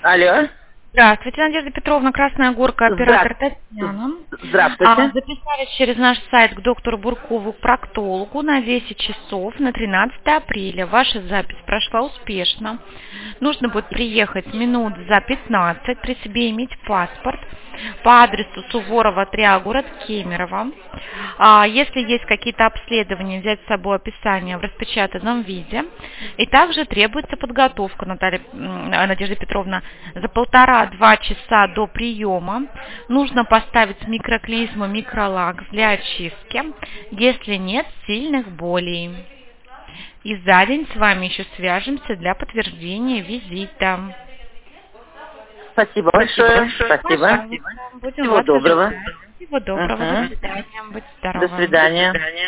Алло. Здравствуйте, Надежда Петровна, Красная Горка, оператор Татьяна. Здравствуйте. Записались через наш сайт к доктору Буркову, к проктологу на 10 часов на 13 апреля. Ваша запись прошла успешно. Нужно будет приехать минут за 15, при себе иметь паспорт по адресу Суворова 3А, город Кемерово. Если есть какие-то обследования, взять с собой описание в распечатанном виде. И также требуется подготовка, Надежда Петровна, за 1,5-2 часа до приема нужно поставить микроклизму микролакс для очистки, если нет сильных болей. И за день с вами еще свяжемся для подтверждения визита. Спасибо большое. Спасибо. Будем Всего доброго. Всего доброго. До свидания. Будьте здоровы. До свидания.